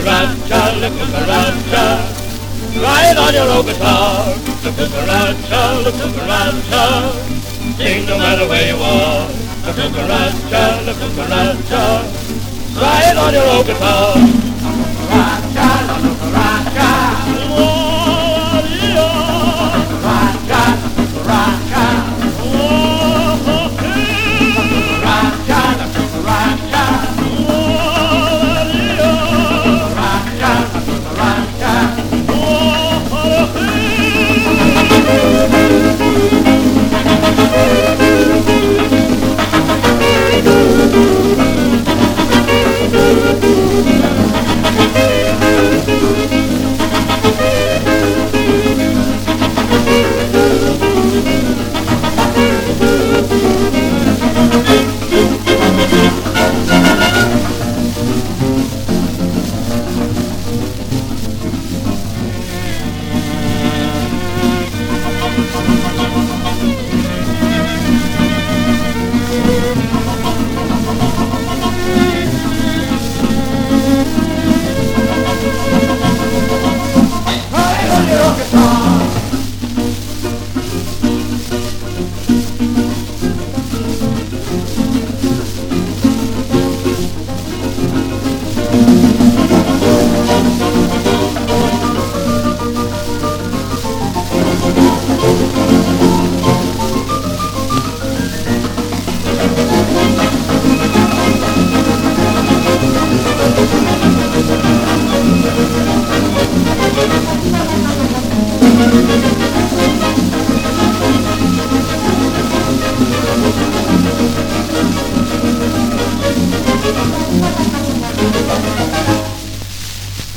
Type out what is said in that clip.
cucaracha, la cucaracha. Ride on your old guitar, the cucaracha, the cucaracha. Sing no matter where you are, the cucaracha, the cucaracha. Ride on your old guitar, cucaracha, la cucaracha. Oh, yeah. Cucaracha, cucaracha. Oh, cucaracha, la cucaracha. Oh, yeah. Cucaracha, la cucaracha.